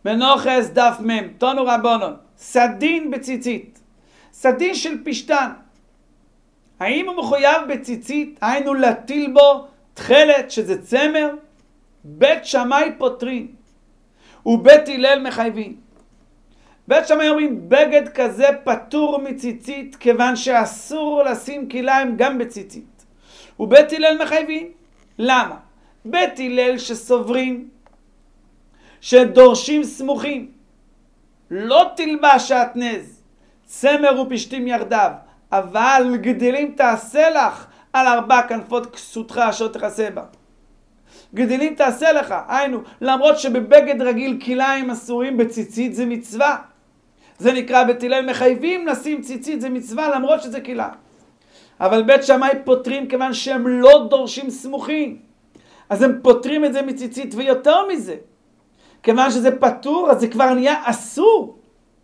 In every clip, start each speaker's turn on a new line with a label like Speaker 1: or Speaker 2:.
Speaker 1: מנוחס דף מם, תונו רבונון, סדין בציצית, סדין של פשטן. האם הוא מחויב בציצית? היינו להטיל בו תכלת שזה צמר? בית שמאי פותרים ובית הלל מחייבים. בית שמאי אומרים בגד כזה פטור מציצית כיוון שאסור לשים כליים גם בציצית. ובית הלל מחייבים. למה? בית הלל שסוברים שדורשים סמוכים לא תלבש שעטנז צמר ופשתים יחדיו, אבל גדלים תעשה לך על 4 כנפות כסותך אשר תכסה בה. גדלים תעשה לך, היינו, למרות שבבגד רגיל כליים אסורים, בציצית זה מצווה. זה נקרא בית הלל מחייבים לשים ציצית, זה מצווה למרות שזה כליים. אבל בית שמאי פותרים כיוון שהם לא דורשים סמוכים. אז הם פותרים את זה מציצית, ויותר מזה. כיוון שזה פטור, אז זה כבר נהיה אסור.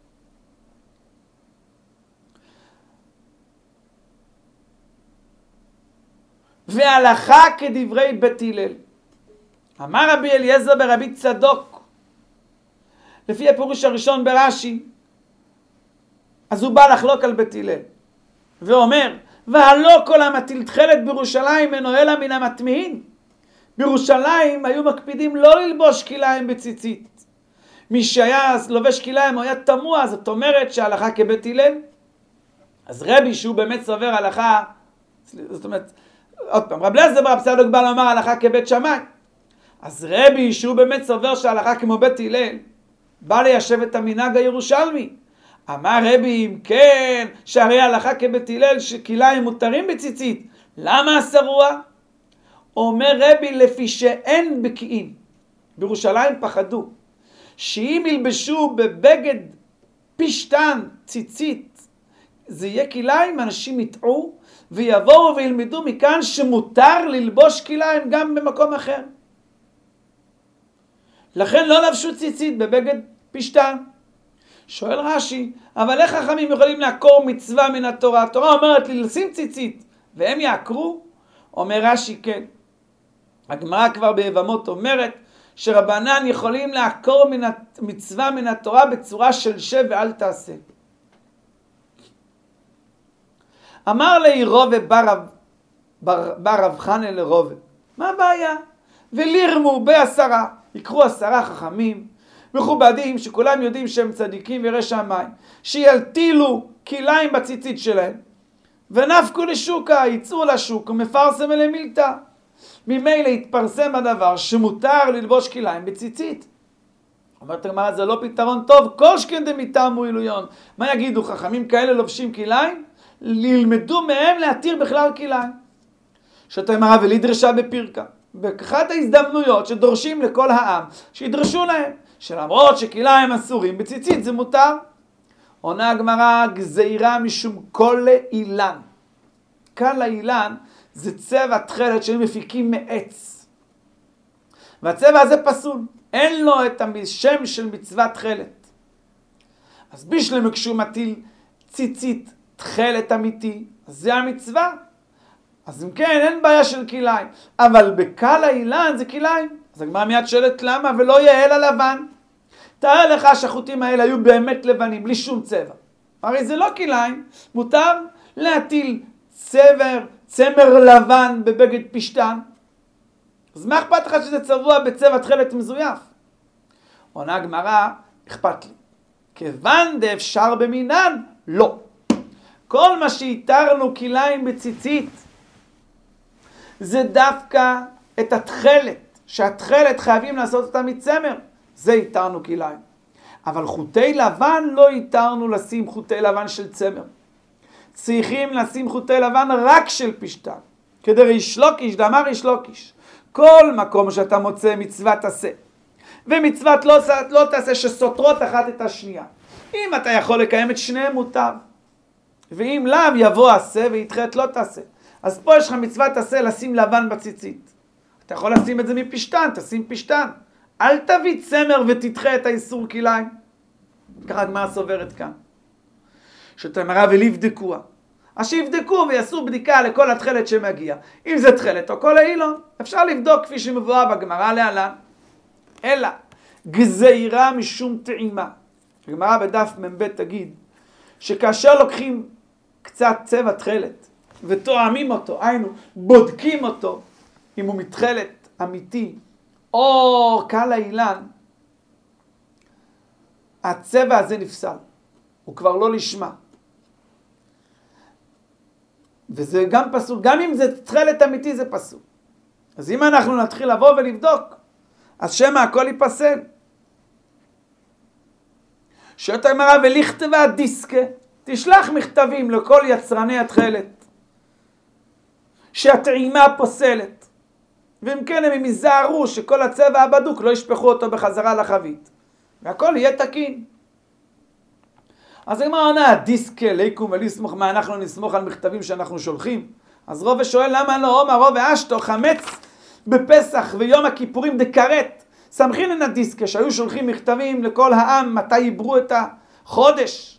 Speaker 1: והלכה כדברי בית הלל. אמר רבי אליעזר ברבי צדוק, לפי הפירוש הראשון ברש"י, אז הוא בא לחלוק על בית הלל, ואומר, והלא כל המטיל תכלת בירושלים אינו אלא מן המטמאין. בירושלים היו מקפידים לא ללבוש כליים בציצית. מי שהיה לובש כליים הוא היה תמוה, זאת אומרת שההלכה כבית הלל. אז רבי שהוא באמת סובר הלכה, זאת אומרת, עוד פעם, רב אליעזר ברבי צדוק בא לומר הלכה כבית שמאי. אז רבי שהוא באמת סובר שההלכה כמו בית הלל, בא ליישב את המנהג הירושלמי. אמר רבי, אם כן, שהרי ההלכה כבית הלל שכליים מותרים בציצית, למה אסרוה? אומר רבי, לפי שאין בקיאים. בירושלים פחדו שאם ילבשו בבגד פשטן ציצית זה יהיה כליים, אנשים יטעו ויבואו וילמדו מכאן שמותר ללבוש כליים גם במקום אחר. לכן לא לבשו ציצית בבגד פשטן. שואל רש"י, אבל איך חכמים יכולים לעקור מצווה מן התורה? התורה אומרת לי לשים ציצית והם יעקרו? אומר רש"י, כן. הגמרא כבר ביבמות אומרת שרבנן יכולים לעקור מצווה מן התורה בצורה של שב ואל תעשה. אמר לי רובה בר רב חנא לרובה, מה הבעיה? ולירמו ב10, יקרו 10 חכמים מכובדים שכולם יודעים שהם צדיקים ויראי שמיים, שילטילו כליים בציצית שלהם ונפקו לשוקה, יצאו לשוק ומפרסם אליהם מילתא. ממילא התפרסם הדבר שמותר ללבוש כליים בציצית. אומרת הגמרא, זה לא פתרון טוב, כל שכן דמיתמו עילויון. מה יגידו, חכמים כאלה לובשים כליים? ללמדו מהם להתיר בכלל כליים. שאתה אמרה ולדרשה בפירקה. באחת ההזדמנויות שדורשים לכל העם, שידרשו להם, שלמרות שכליים אסורים בציצית זה מותר. עונה הגמרא, גזירה משום כל אילן. כל האילן זה צבע תכלת שהם מפיקים מעץ. והצבע הזה פסול. אין לו את השם של מצוות תכלת. אז בשלם כשהוא מטיל ציצית תכלת אמיתי, אז זה המצווה. אז אם כן, אין בעיה של כליים. אבל בקל האילן זה כליים. אז הגמרא מיד שואלת למה ולא יעל הלבן. תאר לך שהחוטים האלה היו באמת לבנים, בלי שום צבע. הרי זה לא כליים. מותר להטיל צמר לבן בבגד פשטן. אז מה אכפת לך שזה צבוע בצבע תכלת מזויף? עונה הגמרא, אכפת לי. כיוון דאפשר במינן, לא. כל מה שהתרנו כליים בציצית, זה דווקא את התכלת, שהתכלת חייבים לעשות אותה מצמר. זה התרנו כליים. אבל חוטי לבן לא התרנו לשים חוטי לבן של צמר. צריכים לשים חוטי לבן רק של פשטן. כדי ריש לוקיש, דאמר ריש לוקיש. כל מקום שאתה מוצא מצוות עשה, ומצוות לא תעשה שסותרות אחת את השנייה. אם אתה יכול לקיים את שניהם מותר. ואם לאו יבוא עשה ויתחת לא תעשה. אז פה יש לך מצוות עשה לשים לבן בציצית. אתה יכול לשים את זה מפשטן, תשים פשטן. אל תביא צמר ותדחה את האיסור כליים. ככה הגמרא סוברת כאן. שאתה אמרה ולבדקוה. אז שיבדקו ויעשו בדיקה לכל התכלת שמגיע. אם זה תכלת או כל האילון, אפשר לבדוק כפי שמבואר בגמרא להלן. אלא, גזירה משום טעימה. הגמרא בדף מ"ב תגיד שכאשר לוקחים קצת צבע תכלת ותואמים אותו, היינו בודקים אותו אם הוא מתכלת אמיתי או קל האילן, הצבע הזה נפסל, הוא כבר לא לשמה. וזה גם פסול, גם אם זה תכלת אמיתי זה פסול. אז אם אנחנו נתחיל לבוא ולבדוק, אז שמא הכל ייפסל. שואלת הגמרא, ולכתבה דיסקה, תשלח מכתבים לכל יצרני התכלת שהטעימה פוסלת, ואם כן הם ייזהרו שכל הצבע הבדוק לא ישפכו אותו בחזרה לחבית, והכל יהיה תקין. אז הגמרא עונה, דיסקה ליקום ולסמוך, מה אנחנו נסמוך על מכתבים שאנחנו שולחים? אז רוב שואל, למה לא? אומר רוב ואשתו חמץ בפסח ויום הכיפורים דקרת, סמכין אין הדיסקה, שהיו שולחים מכתבים לכל העם מתי עברו את החודש.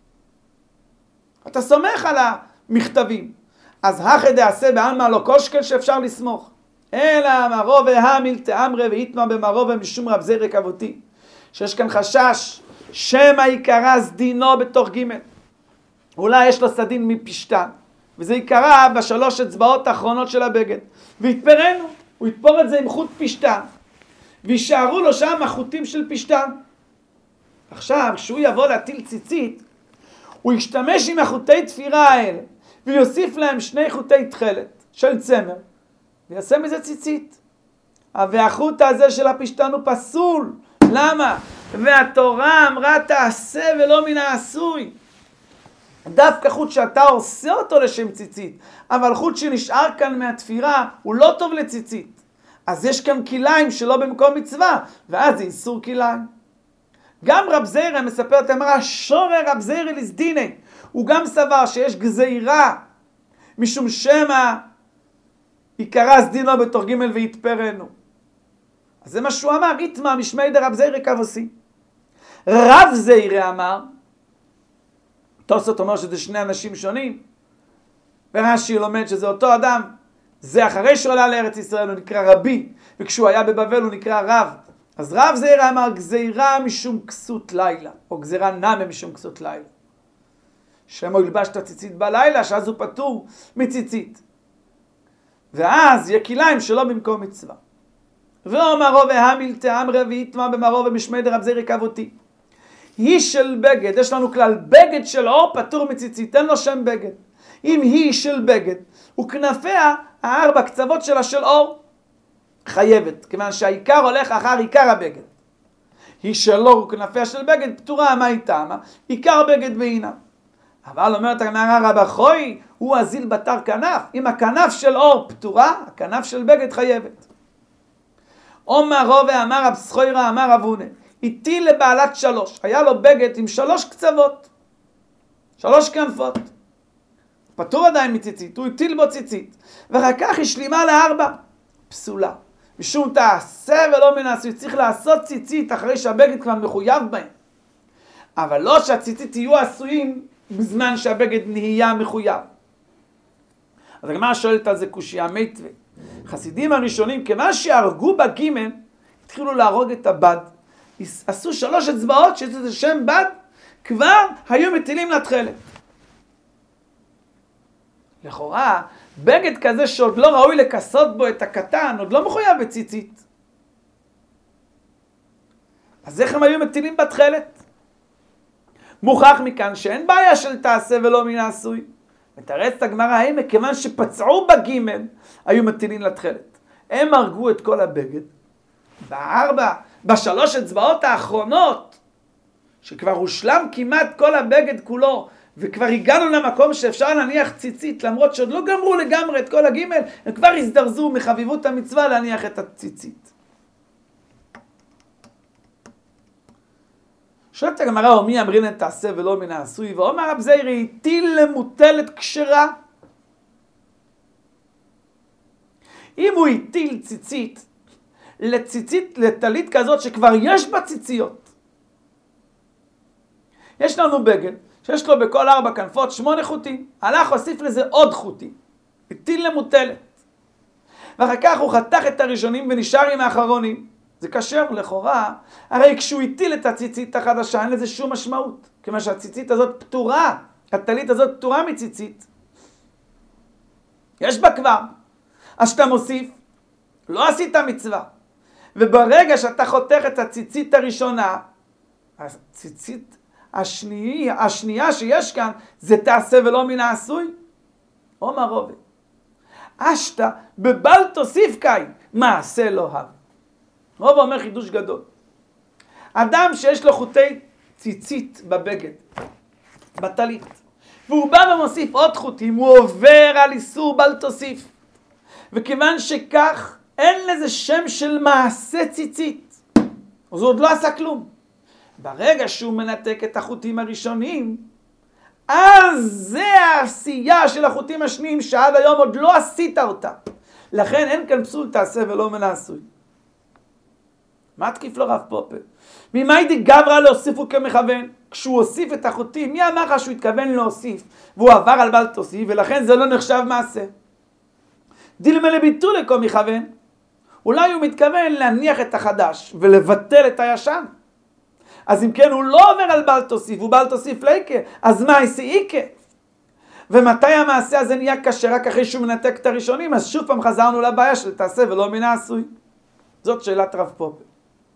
Speaker 1: אתה סומך על המכתבים. אז הכי דעשה בעלמא לא קושקל שאפשר לסמוך. אלא מרוב והמיל תאמרי והיתמה במרוב משום רב זירא כבותי. שיש כאן חשש שמא יקרא סדינו בתוך ג'. אולי יש לו סדין מפשתן. וזה יקרא בשלוש אצבעות האחרונות של הבגד. ויתפרנו. הוא יתפור את זה עם חוט פשתן. וישארו לו שם החוטים של פשתן. עכשיו, כשהוא יבוא להטיל ציצית, הוא ישתמש עם החוטי תפירה האלה, ויוסיף להם 2 חוטי תכלת של צמר, ויעשה מזה ציצית. והחוט הזה של הפשתן הוא פסול. למה? והתורה אמרה תעשה ולא מן העשוי. דווקא חוט שאתה עושה אותו לשם ציצית, אבל חוט שנשאר כאן מהתפירה הוא לא טוב לציצית. אז יש כאן כליים שלא במקום מצווה, ואז זה איסור כליים. גם רב זירא מספר את אמרה, שורי רב זירא לסדיני. הוא גם סבר שיש גזירה, משום שמא יקרא סדינו בתוך ג' ויתפרנו. אז זה מה שהוא אמר, איתמה משמי דרב זירא כבוסי. רב זירא אמר, תוספות אומר שזה 2 אנשים שונים, ורש"י לומד שזה אותו אדם, זה אחרי שהוא עלה לארץ ישראל הוא נקרא רבי, וכשהוא היה בבבל הוא נקרא רב. אז רב זירא אמר גזירה משום כסות לילה, או גזירה נמה משום כסות לילה. שמא ילבש את הציצית בלילה, שאז הוא פטור מציצית. ואז יהיה כליים שלא במקום מצווה. ואומרו והמיל תאמרי והיתמה במרו ומשמי דרב זירא כבותי. היא של בגד, יש לנו כלל, בגד של אור פטור מציצית, אין לו שם בגד. אם היא של בגד, וכנפיה 4 קצוות שלה של אור, חייבת, כיוון שהעיקר הולך אחר עיקר הבגד. היא של אור וכנפיה של בגד, פטורה, מה היא טעמה? עיקר בגד והינה. אבל אומרת הגמרא רבא חוי, הוא אזיל בתר כנף. אם הכנף של אור פטורה, הכנף של בגד חייבת. אומרו ואמר רב סחוירא אמר רב הונא, הטיל לבעלת 3, היה לו בגד עם 3 קצוות, 3 כנפות. פטור עדיין מציצית, הוא הטיל בו ציצית, ואחר כך השלימה ל4, פסולה. משום תעשה ולא מן העשוי, צריך לעשות ציצית אחרי שהבגד כבר מחויב בהם. אבל לא שהציצית יהיו עשויים בזמן שהבגד נהיה מחויב. אז הגמרא שואלת על זה קושיה מיתווה. חסידים הראשונים, כיוון שהרגו בגימל, התחילו להרוג את הבד. עשו 3 אצבעות שזה שם בד, כבר היו מטילים לתכלת. לכאורה, בגד כזה שעוד לא ראוי לכסות בו את הקטן, עוד לא מחויב בציצית. אז איך הם היו מטילים בתכלת? מוכח מכאן שאין בעיה של תעשה ולא מן העשוי. מתרצת הגמרא, האם מכיוון שפצעו בגימל, היו מטילים לתכלת. הם הרגו את כל הבגד. ב3 אצבעות האחרונות, שכבר הושלם כמעט כל הבגד כולו, וכבר הגענו למקום שאפשר להניח ציצית, למרות שעוד לא גמרו לגמרי את כל הגימל, הם כבר הזדרזו מחביבות המצווה להניח את הציצית. שואלת הגמרא, ומי אמרינן תעשה ולא מן העשוי? ואומר רב זירא, הטיל למוטלת כשרה. אם הוא הטיל ציצית, לטלית כזאת שכבר יש בה ציציות. יש לנו בגד, שיש לו בכל 4 כנפות 8 חוטים. הלך הוסיף לזה עוד חוטים. הטיל למוטלת. ואחר כך הוא חתך את הראשונים ונשאר עם האחרונים. זה כשר לכאורה, הרי כשהוא הטיל את הציצית החדשה אין לזה שום משמעות, כיוון שהציצית הזאת פטורה, הטלית הזאת פטורה מציצית. יש בה כבר. אז שאתה מוסיף, לא עשית מצווה. וברגע שאתה חותך את הציצית הראשונה, הציצית השנייה שיש כאן, זה תעשה ולא מן העשוי. אומר רובה, אשתה בבל תוסיף קאי, מעשה לא הב. רובה אומר חידוש גדול. אדם שיש לו חוטי ציצית בבגד, בטלית, והוא בא ומוסיף עוד חוטים, הוא עובר על איסור בל תוסיף. וכיוון שכך, אין לזה שם של מעשה ציצית. אז הוא עוד לא עשה כלום. ברגע שהוא מנתק את החוטים הראשונים, אז זה העשייה של החוטים השניים שעד היום עוד לא עשית אותה. לכן אין כאן פסול תעשה ולא מן העשוי. מה תקיף לו רב פופר? ממאי דגברא להוסיפו כמכוון? כשהוא הוסיף את החוטים, מי אמר לך שהוא התכוון להוסיף והוא עבר על בל תוסיף ולכן זה לא נחשב מעשה? דילמה לביטול לכל מכוון. אולי הוא מתכוון להניח את החדש ולבטל את הישן. אז אם כן הוא לא עובר על בל תוסיף, הוא בל תוסיף ליקה, אז מה יסעיקה? ומתי המעשה הזה נהיה קשה? רק אחרי שהוא מנתק את הראשונים, אז שוב פעם חזרנו לבעיה של תעשה ולא מן העשוי. זאת שאלת רב פופר.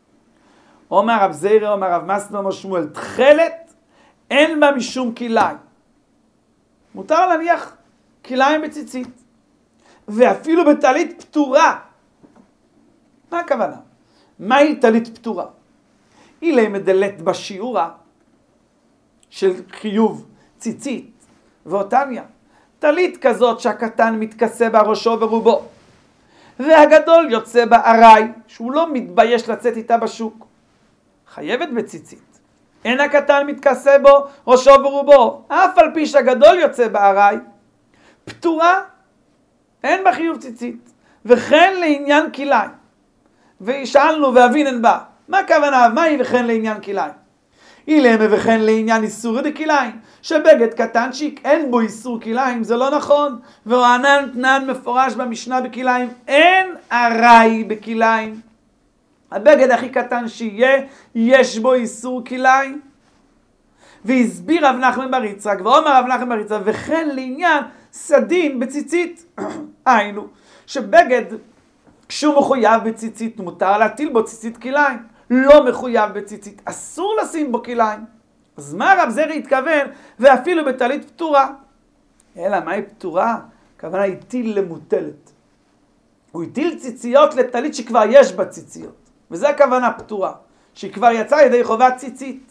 Speaker 1: אומר רב זיירא, אומר רב מסנה, אומר שמואל, תכלת אין בה משום כלאיים. מותר להניח כלאיים בציצית. ואפילו בטלית פטורה. מה הכוונה? מהי טלית פטורה? היא לא מדלת בשיעורה של חיוב ציצית ואותניה. טלית כזאת שהקטן מתכסה בראשו ורובו, והגדול יוצא בארעי, שהוא לא מתבייש לצאת איתה בשוק. חייבת בציצית. אין הקטן מתכסה בו ראשו ורובו, אף על פי שהגדול יוצא בארעי. פטורה, אין בה חיוב ציצית. וכן לעניין כלאיים. ושאלנו ואבינן בה, מה הכוונה? מהי וכן לעניין כלאיים? אילמה וכן לעניין איסור דכלאיים, שבגד קטנצ'יק אין בו איסור כלאיים, זה לא נכון. ורענן תנן מפורש במשנה בכלאיים, אין ארעי בכלאיים. הבגד הכי קטן שיהיה, יש בו איסור כלאיים. והסביר רב נחמן בר יצחק, ואומר רב נחמן בר יצחק, וכן לעניין סדין בציצית. היינו, שבגד כשהוא מחויב בציצית, מותר להטיל בו ציצית כלאיים. לא מחויב בציצית, אסור לשים בו כלאיים. אז מה רב זיירא התכוון? ואפילו בטלית פטורה. אלא מהי פטורה? הכוונה הטיל למוטלת. הוא הטיל ציציות לטלית שכבר יש בה ציציות. וזה הכוונה פטורה. שהיא כבר יצאה ידי חובת ציצית.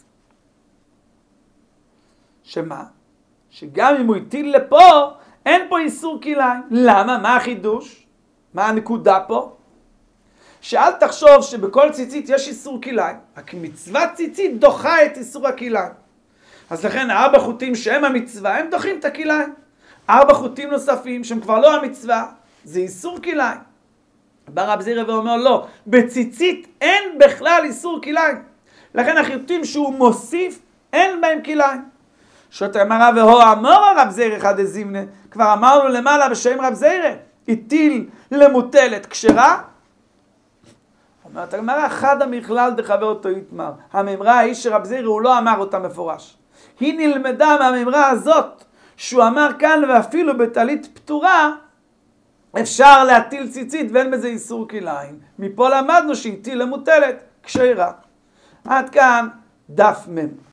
Speaker 1: שמה? שגם אם הוא הטיל לפה, אין פה איסור כלאיים. למה? מה החידוש? מה הנקודה פה? שאל תחשוב שבכל ציצית יש איסור כלאיים. רק מצוות ציצית דוחה את איסור הכלאיים. אז לכן 4 חוטים שהם המצווה, הם דוחים את הכלאיים. 4 חוטים נוספים שהם כבר לא המצווה, זה איסור כלאיים. בא רב זיירא ואומר לא, בציצית אין בכלל איסור כלאיים. לכן החוטים שהוא מוסיף, אין בהם כלאיים. שוטר אמרה והוא אמר רב זיירא חד זימנה, כבר אמרנו למעלה בשם רב זיירא, הטיל למוטלת כשרה. אומרת הגמרא, חד המכלל דחבר אותו יתמר. הממרה היא שרב זיירא הוא לא אמר אותה מפורש. היא נלמדה מהממרה הזאת, שהוא אמר כאן ואפילו בטלית פטורה, אפשר להטיל ציצית ואין בזה איסור כלאיים. מפה למדנו שהטיל למוטלת כשרה. עד כאן דף מ'.